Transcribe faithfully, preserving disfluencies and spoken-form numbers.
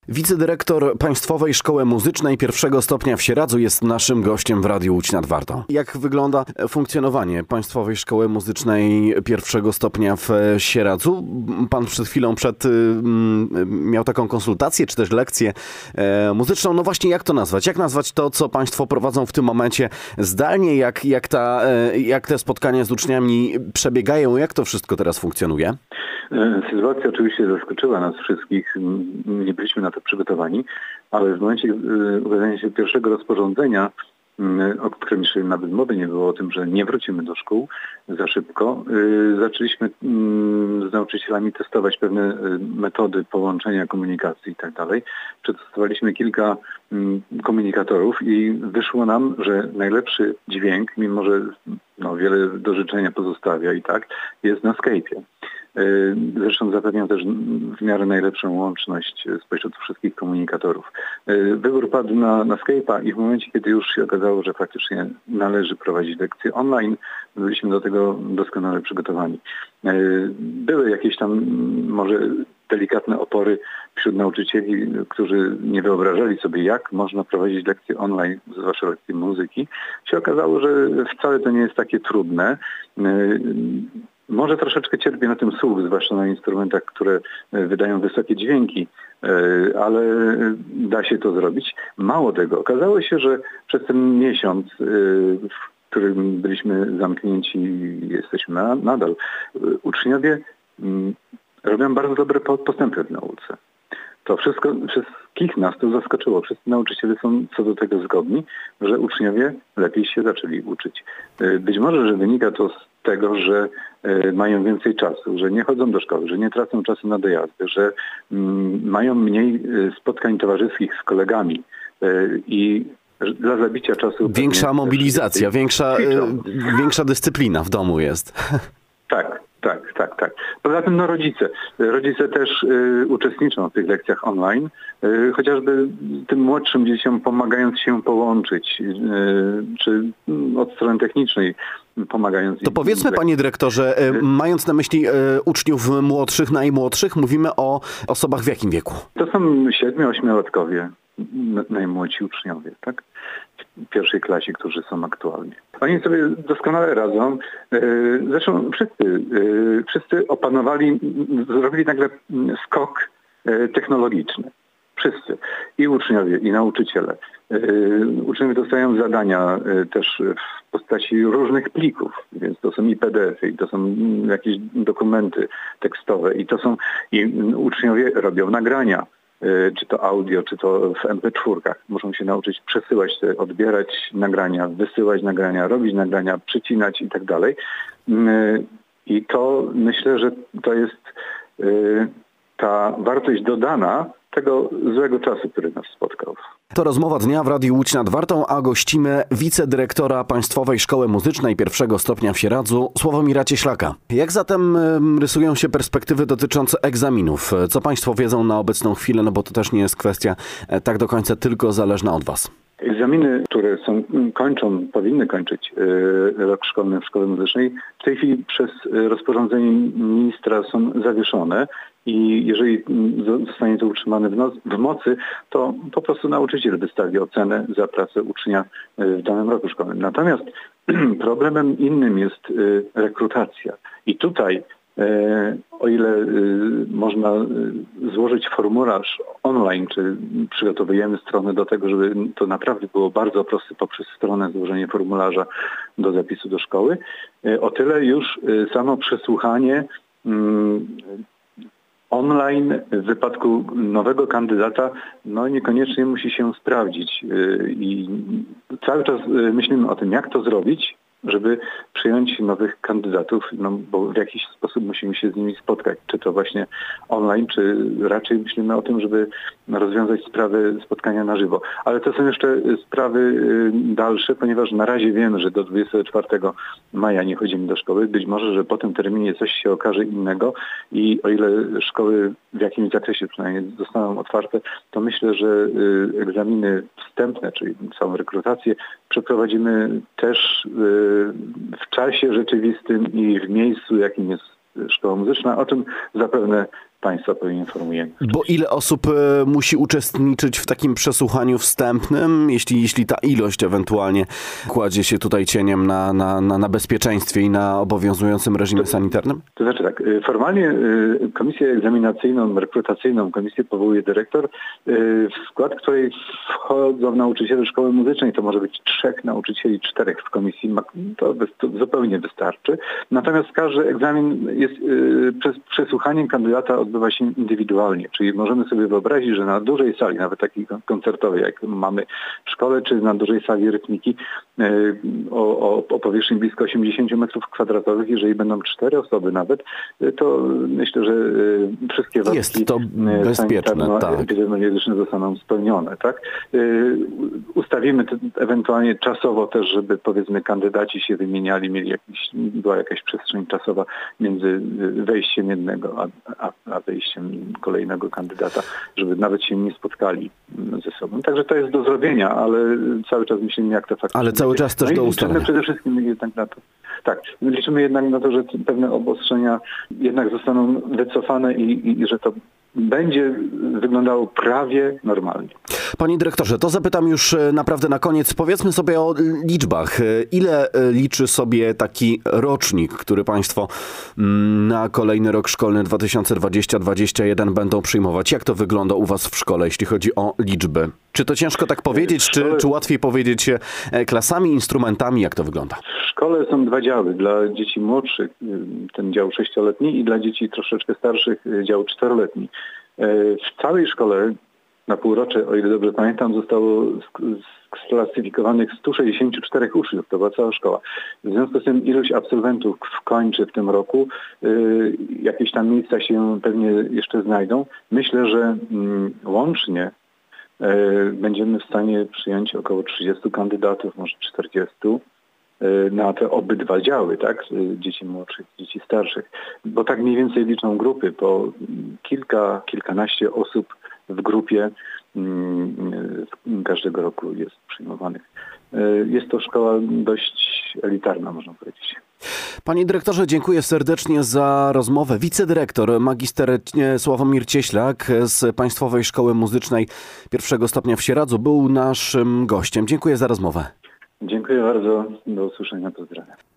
Wicedyrektor Państwowej Szkoły Muzycznej pierwszego stopnia w Sieradzu jest naszym gościem w Radiu Łódź nad Wartą. Jak wygląda funkcjonowanie Państwowej Szkoły Muzycznej pierwszego stopnia w Sieradzu? Pan przed chwilą przed mm, miał taką konsultację, czy też lekcję e, muzyczną. No właśnie, jak to nazwać? Jak nazwać to, co Państwo prowadzą w tym momencie zdalnie? Jak, jak, ta, e, jak te spotkania z uczniami przebiegają? Jak to wszystko teraz funkcjonuje? Sytuacja oczywiście zaskoczyła nas wszystkich. Nie byliśmy na to przygotowani, ale w momencie ukazania się pierwszego rozporządzenia, o którym jeszcze nawet mowy nie było, o tym, że nie wrócimy do szkół za szybko, zaczęliśmy z nauczycielami testować pewne metody połączenia komunikacji i tak dalej. Przetestowaliśmy kilka komunikatorów i wyszło nam, że najlepszy dźwięk, mimo że no, wiele do życzenia pozostawia i tak, jest na Skype'ie. Zresztą zapewniał też w miarę najlepszą łączność spośród wszystkich komunikatorów. Wybór padł na, na Skype'a i w momencie, kiedy już się okazało, że faktycznie należy prowadzić lekcje online, byliśmy do tego doskonale przygotowani. Były jakieś tam może delikatne opory wśród nauczycieli, którzy nie wyobrażali sobie, jak można prowadzić lekcje online, zwłaszcza lekcje muzyki. Się okazało, że wcale to nie jest takie trudne. Może troszeczkę cierpię na tym słuch, zwłaszcza na instrumentach, które wydają wysokie dźwięki, ale da się to zrobić. Mało tego, okazało się, że przez ten miesiąc, w którym byliśmy zamknięci i jesteśmy nadal, uczniowie robią bardzo dobre postępy w nauce. To wszystko, wszystkich nas to zaskoczyło. Wszyscy nauczyciele są co do tego zgodni, że uczniowie lepiej się zaczęli uczyć. Być może, że wynika to z tego, że mają więcej czasu, że nie chodzą do szkoły, że nie tracą czasu na dojazdy, że mają mniej spotkań towarzyskich z kolegami i dla zabicia czasu... Większa mobilizacja, większa, większa dyscyplina w domu jest. Tak. Tak, tak, tak. Poza tym no rodzice. Rodzice też y, uczestniczą w tych lekcjach online, y, chociażby tym młodszym dzieciom pomagając się połączyć, y, czy y, od strony technicznej pomagając. To powiedzmy, panie dyrektorze, y, mając na myśli y, uczniów młodszych, najmłodszych, mówimy o osobach w jakim wieku? To są siedmiu, ośmiolatkowie, najmłodsi uczniowie, tak? W pierwszej klasie, którzy są aktualnie. Oni sobie doskonale radzą. Zresztą wszyscy, wszyscy opanowali, zrobili nagle skok technologiczny. Wszyscy. I uczniowie, i nauczyciele. Uczniowie dostają zadania też w postaci różnych plików, więc to są i P D F-y, i to są jakieś dokumenty tekstowe, i to są, i uczniowie robią nagrania. Czy to audio, czy to w em pe cztery. Muszą się nauczyć przesyłać te, odbierać nagrania, wysyłać nagrania, robić nagrania, przycinać i tak dalej. I to myślę, że to jest ta wartość dodana tego złego czasu, który nas spotkał. To rozmowa dnia w Radiu Łódź nad Wartą, a gościmy wicedyrektora Państwowej Szkoły Muzycznej pierwszego stopnia w Sieradzu, Sławomira Cieślaka. Jak zatem rysują się perspektywy dotyczące egzaminów? Co Państwo wiedzą na obecną chwilę, no bo to też nie jest kwestia tak do końca tylko zależna od Was. Egzaminy, które są, kończą, powinny kończyć rok szkolny w Szkole Muzycznej, w tej chwili przez rozporządzenie ministra są zawieszone i jeżeli zostanie to utrzymane w, noc, w mocy, to po prostu nauczyciel wystawi ocenę za pracę ucznia w danym roku szkolnym. Natomiast problemem innym jest rekrutacja. I tutaj o ile można złożyć formularz online, czy przygotowujemy stronę do tego, żeby to naprawdę było bardzo proste poprzez stronę złożenie formularza do zapisu do szkoły, o tyle już samo przesłuchanie online w wypadku nowego kandydata no niekoniecznie musi się sprawdzić. I cały czas myślimy o tym, jak to zrobić, żeby przyjąć nowych kandydatów, no bo w jakiś sposób musimy się z nimi spotkać. Czy to właśnie online, czy raczej myślimy o tym, żeby rozwiązać sprawy spotkania na żywo. Ale to są jeszcze sprawy dalsze, ponieważ na razie wiemy, że do dwudziestego czwartego maja nie chodzimy do szkoły. Być może, że po tym terminie coś się okaże innego i o ile szkoły w jakimś zakresie przynajmniej zostaną otwarte, to myślę, że egzaminy wstępne, czyli całą rekrutację przeprowadzimy też w czasie rzeczywistym i w miejscu, jakim jest szkoła muzyczna, o czym zapewne Państwa poinformujemy. Bo ile osób musi uczestniczyć w takim przesłuchaniu wstępnym, jeśli, jeśli ta ilość ewentualnie kładzie się tutaj cieniem na, na, na, na bezpieczeństwie i na obowiązującym reżimie sanitarnym? To znaczy tak, formalnie komisję egzaminacyjną, rekrutacyjną, komisję powołuje dyrektor, w skład której wchodzą nauczyciele szkoły muzycznej. To może być trzech nauczycieli, czterech w komisji. To, to zupełnie wystarczy. Natomiast każdy egzamin jest, przez przesłuchanie kandydata odbywa się indywidualnie. Czyli możemy sobie wyobrazić, że na dużej sali, nawet takiej koncertowej, jak mamy w szkole, czy na dużej sali rytmiki o, o, o powierzchni blisko osiemdziesiąt metrów kwadratowych, jeżeli będą cztery osoby nawet, to myślę, że wszystkie warunki jest to bezpieczne, tak. epidemiologiczne zostaną spełnione. Tak? Ustawimy to ewentualnie czasowo też, żeby powiedzmy kandydaci się wymieniali, mieli jakiś, była jakaś przestrzeń czasowa między wejściem jednego a, a, a wejściem kolejnego kandydata, żeby nawet się nie spotkali ze sobą. Także to jest do zrobienia, ale cały czas myślimy, jak to faktycznie. Ale cały czas też no do i ustalenia. przede wszystkim jednak na to. Tak, liczymy jednak na to, że pewne obostrzenia jednak zostaną wycofane i, i że to będzie wyglądało prawie normalnie. Panie dyrektorze, to zapytam już naprawdę na koniec. Powiedzmy sobie o liczbach. Ile liczy sobie taki rocznik, który Państwo na kolejny rok szkolny dwa tysiące dwudziesty dwudziesty pierwszy będą przyjmować? Jak to wygląda u Was w szkole, jeśli chodzi o liczby? Czy to ciężko tak powiedzieć, szkole... czy, czy łatwiej powiedzieć klasami, instrumentami? Jak to wygląda? W szkole są dwa działy. Dla dzieci młodszych ten dział sześcioletni i dla dzieci troszeczkę starszych dział czteroletni. W całej szkole na półrocze, o ile dobrze pamiętam, zostało sklasyfikowanych sto sześćdziesiąt cztery uczniów. To była cała szkoła. W związku z tym ilość absolwentów kończy w tym roku. Jakieś tam miejsca się pewnie jeszcze znajdą. Myślę, że łącznie będziemy w stanie przyjąć około trzydziestu kandydatów, może czterdziestu. Na te obydwa działy, tak? Dzieci młodszych, dzieci starszych. Bo tak mniej więcej liczą grupy, po kilka, kilkanaście osób w grupie każdego roku jest przyjmowanych. Jest to szkoła dość elitarna, można powiedzieć. Panie dyrektorze, dziękuję serdecznie za rozmowę. Wicedyrektor, magister Sławomir Cieślak z Państwowej Szkoły Muzycznej pierwszego stopnia w Sieradzu był naszym gościem. Dziękuję za rozmowę. Dziękuję bardzo. Do usłyszenia. Pozdrawiam.